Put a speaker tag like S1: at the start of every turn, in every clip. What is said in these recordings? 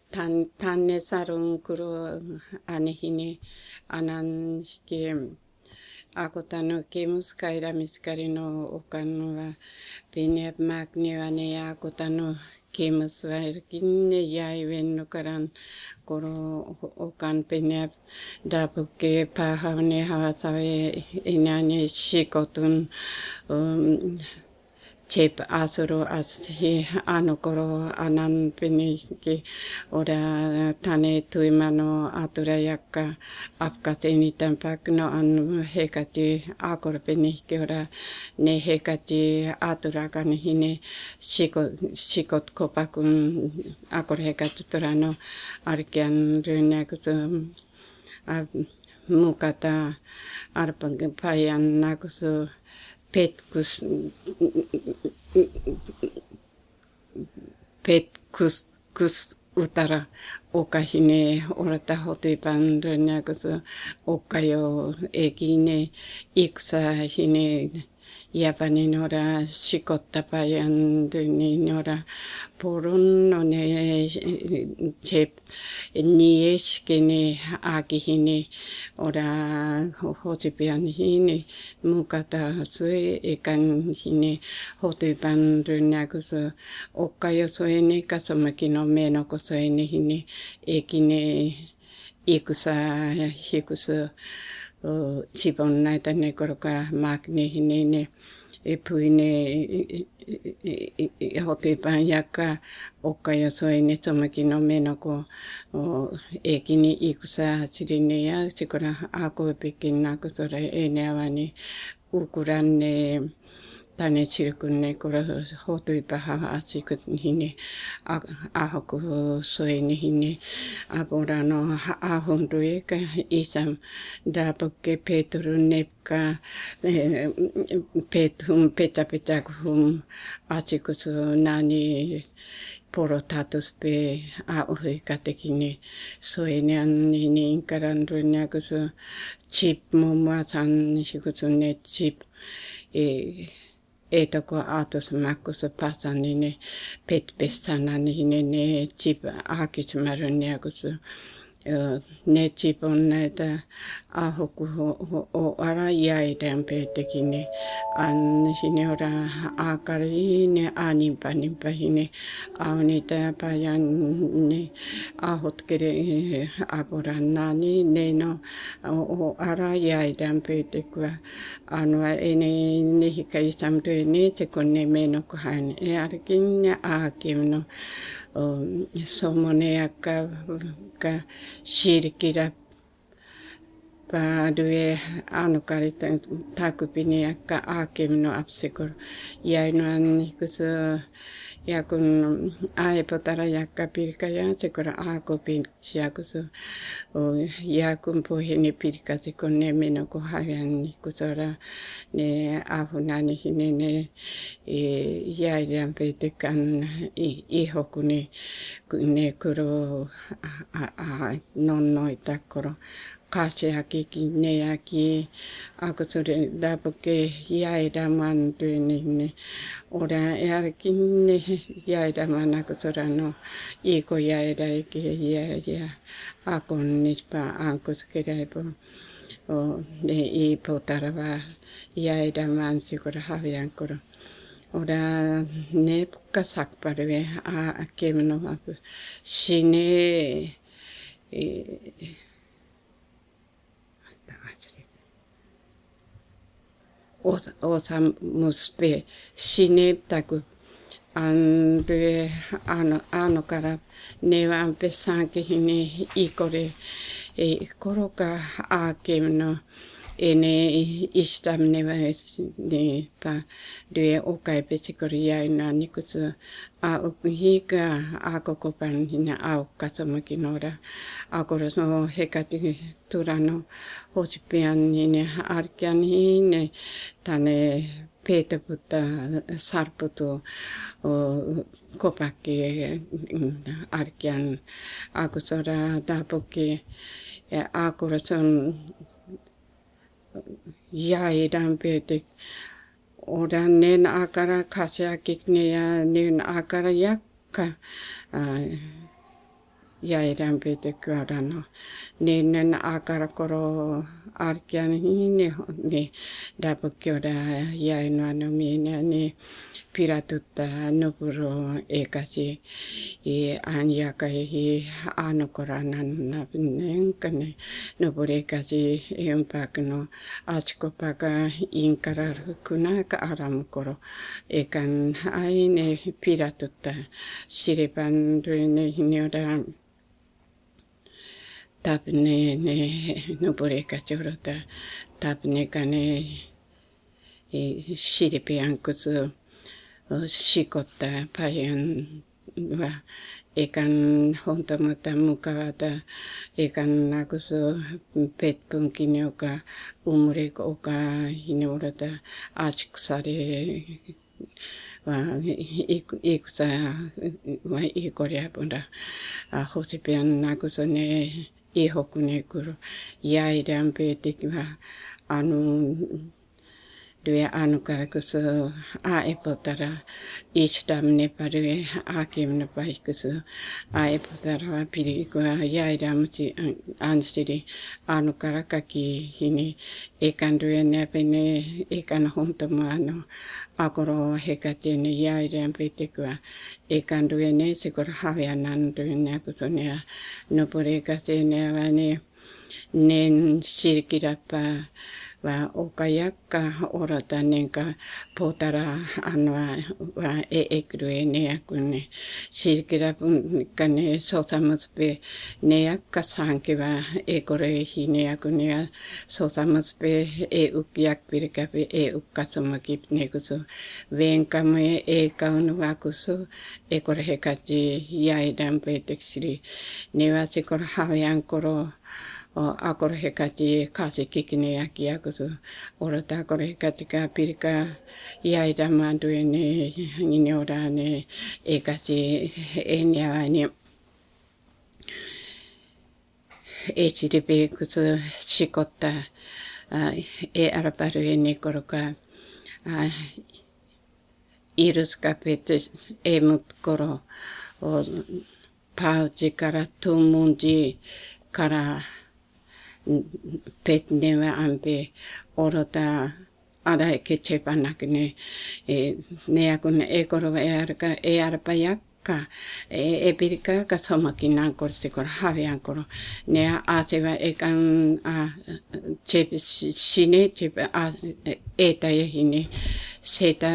S1: Tanne sarun kuro anehine ananshike akotano kemus kaira miskarino okano wa pinep magni wane akotano kemus wa irkinne yai venno karan koro okan pinep dapuke pahane hawasawe inane shikotun Chep asuro asi anokoro anan piniki ora tane tuimano aturayaka apkateni tampak no an hekati akor piniki ora ne hekati aturakan hine shikot kopakun akor hekati turano arkian runyakusu mukata arpang payan nakusu petkus utara okahine orata hotepan renyakusu okayo ekine iksa hine yapaninora shikotapayan ninora porun no ne chep nieshkene akihine ora hotepian hine mukata sue ekan hine hotepan renyakusu okayo soene kasamakino meno kosoene hine ekine ikusa hikusu chibon naita ne koroka makne hine ne epuine hotepan yaka okayo soene somakino meno ko ekine ikusa chirine ya chikora ako pekina kusora ene awani ukuranne tane chirkunne kora hotuipa hawa achikut hine ahoku soene hine aborano ahondue ka isam dapoke petru nepka petum petakum achikusu nani porotatus pe auhe katekine soene anini inkaran runyakusu chip mumuasan shikusu ne chip etoko atos makusu pasanine petpesananine ne chip akismarunyakusu ne chip on näitä ahoku o ara jäiden petekine an sinne ora akarine animpa hine aunita payan ne ahot kere aporannani ne no o ara jäiden petekua anua ene ne hikaisamte ne tekonne meno kohan e arkin akimno somoneaka ka shirkira padue anukari takupini akka akimno apsikor yainuan kusu yakun aepotara yakka pirkaya sekora akopin siakusu yakun pohene pirka sekonne meno kohayan kusora ne ahunani hinene yaidan petekan ihokune ne kuro nonnoita koro kaseaki kineaki akusure dapoke yaidaman tuinine ora yarkinne yaidaman akusorano iko yaida ike ya akon nispa ankus kerepo ne ipotarava yaidaman sikora haviankoro ora ne kasakparve a kemno apu shine osa muspe shineptaku andre ano kara neva ampesanke hine ikore koroka akemno ene istam neva ne pa de okai pesikoria ina nikusu a ukuhika akokopan hina au kasamakinora akora so hekati turano hosipian hine arkian hine tane petaputa sarputu kopake arkian akusora dapoke akora son yaidan petek odan nen akara kasya kikneya nen akara yakka jäidään pitäkyärän. Niin akarakoro arkian niin dapokioda jäinua no minä niin piratutta nopuro ekasi anjaka anokoranan napinenkane nopuro ekasi empakno achkopaka inkarar kunaka aramkoro ekan aine piratutta siripan duine hinioda tapne ne nopuro ekasi orota tapne kane siripiankusu shikotta payan va ekan hontamata mukavata ekan nakuso petpunkin joka umureko oka hinorata achikusare va ikusa va ikoryapunda hosipian nakuso ne ihokune kuru yaidan petikva anu Dua anukarakusu aepotara ishdam nepare akim napaikusu aepotara pirikwa yaidam si ansiri anukarakaki hini ekandue nepene ekan hontomano akoro hekatene yaidam petekwa ekandue ne sikor havianan duene akusonea nopore kasene vane nen sirkirapa va okayakka orata nenka potara anwa va ekrue neakune sirkira kane sosamuspe neakka sankiva ekore hineakune sosamuspe ukyak pirkape ukkasomakip nekuso venkame ekaunwakuso ekore hekati yaidam peteksiri nevasikor haviankoro akor hekati kasi kikine yaki yakusu orata akor hekati ka pirika yaida manduene ninorane ekasi enyane echiripe kusu shikotta araparuene koroka iruskapete emut koro pauji kara tumunji kara petneva ampe orota ada kechepanakne neakun ekorova earpa yakka epirika kasomakina korsikor haviankoro nea aseva ekan chep sine chep eta yehine seta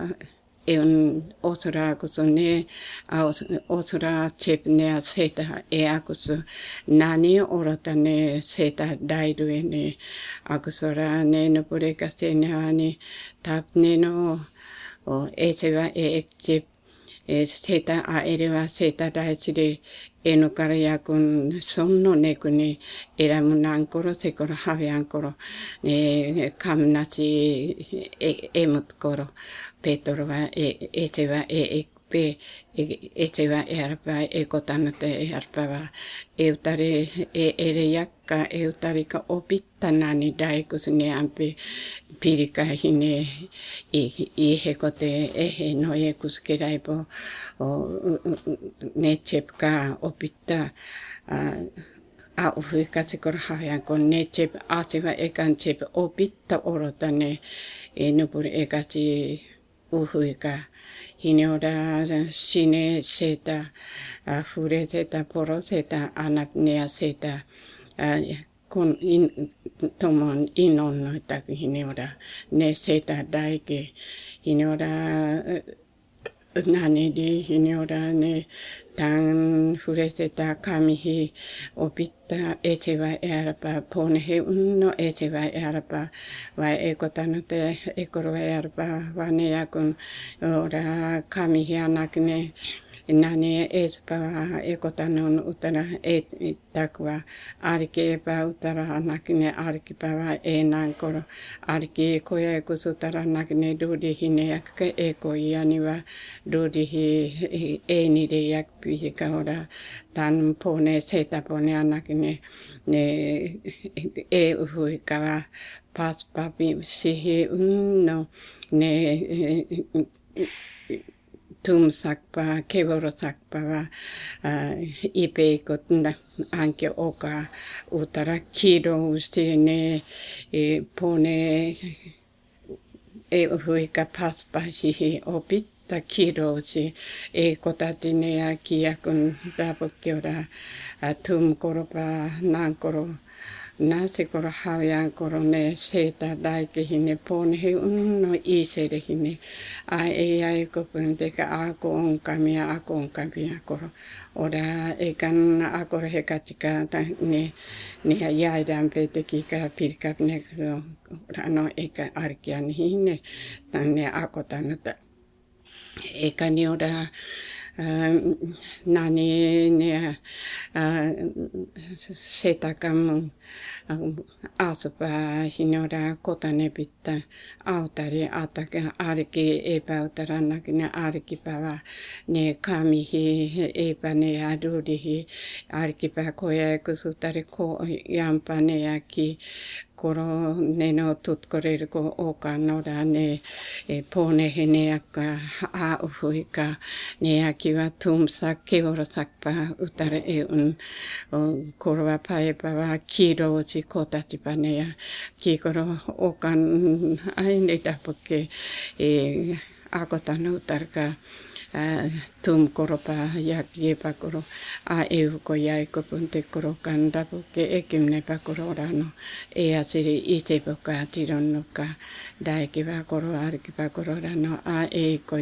S1: osura kusone osura chepne seta akusu nani orotane seta dairuene akusura ne no pureka senani tapne no eseva chep seta aereva seta daisire enokara yakun sonno nekune eramunankoro sekoro haviankoro ne kamnasi emutkoro Petrova eteva pe eteva erpa ekotanate erpava eutare ere yakka eutarika opittanani daikusne ampe pirika hine hekote no ekuskeraipo nechepka opitta uhuikatsikor haviankon nechep aseva ekan chep opitta orotane nupuri ekati uhuika hineora sine seta fure seta poro seta anapnea seta kun tomon inon tak hineora ne seta daike hineora nane de hineora ne tan fure seta kamihi opitta eteva erpa ponehe no eteva erpa vai ekotanote ekorva erpa vane yakun ora kamihi anakne nane espa ekotanon utara takwa arkepa utara anakne arkipava enankoro arke koya kusutara anakne dodi hineyak eko yaniva dodi hi enide yak pihikaora tan pone seta pone anakne ne uhuikava paspapi sihi no ne tum sakpa, kevoro sakpa wa ipeikot na anke oka utara kiro ustine pone huika paspa hihi opit. Kiro si kotatine a kiakun rapokiora tum koropa nankoro nase koro hawian koro ne seta daike hine pone he unno isere hine ai kopun ka ako onkamia koro ora ekan akoro he katika ne jaidan peteki ka pirkap ne no eka arkian hine tanne akotanata ekani ora nani ne setakam asupa hinora kotane pitta autari ataka arki epäutaranakina arkipävä ne kamihi epäne adurihi arkipävä koja kusutari ko jampane yaki koro neno tutkorerko okanora ne pone heneaka auhuika ne akiwa tumsa keorosakpa utare korva paepava kiro si kotatipane ya kikoro okan aine tapoke akotano utarka tum koropa yakiepa koro euko yaiko punte koro kandapo ke ekimne pa koro rano asiri isepoka tironnoka daikiva koro arkipa koro rano eiko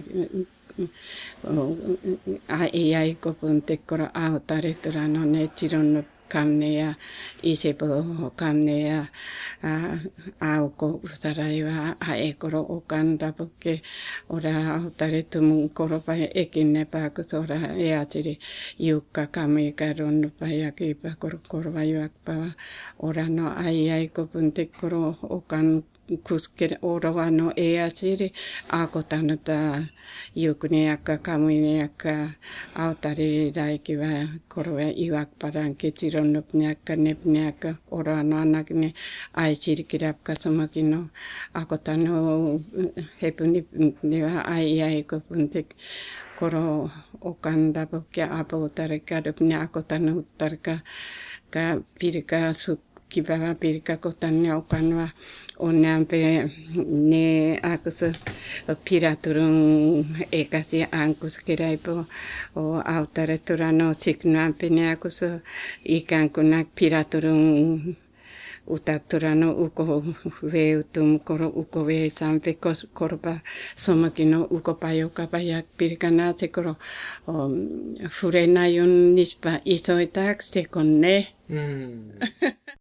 S1: yaiko punte koro autareturano ne tironno kamneja isepo kamneja auko ustaraiva ekoro okanda poke ora autaretum koropa ekinnepa kusora eatiri yukka kamika ronnupa yakipa korva yuakpa ora no aiko punte koro okan kusker oravano easiri akotanata yukneaka kamuineaka autari raikiva korve iwakparan ketironopneaka nepneaka orano anakne aisirikirapka samakino akotano hepuni neva aiko puntek koro okanda pokya apautareka dopne akotano utarka ka pirka kipävä pirka kotanne okanva onneampe ne akusu piraturun ekasi ankus kiraipo o autareturano siknuampe ne akusu ikään kuin piraturun utaturano uko veutum koro uko veesampe korpa somakino uko payoka payak pirkana se koro furena yun nispa isoitaak se konne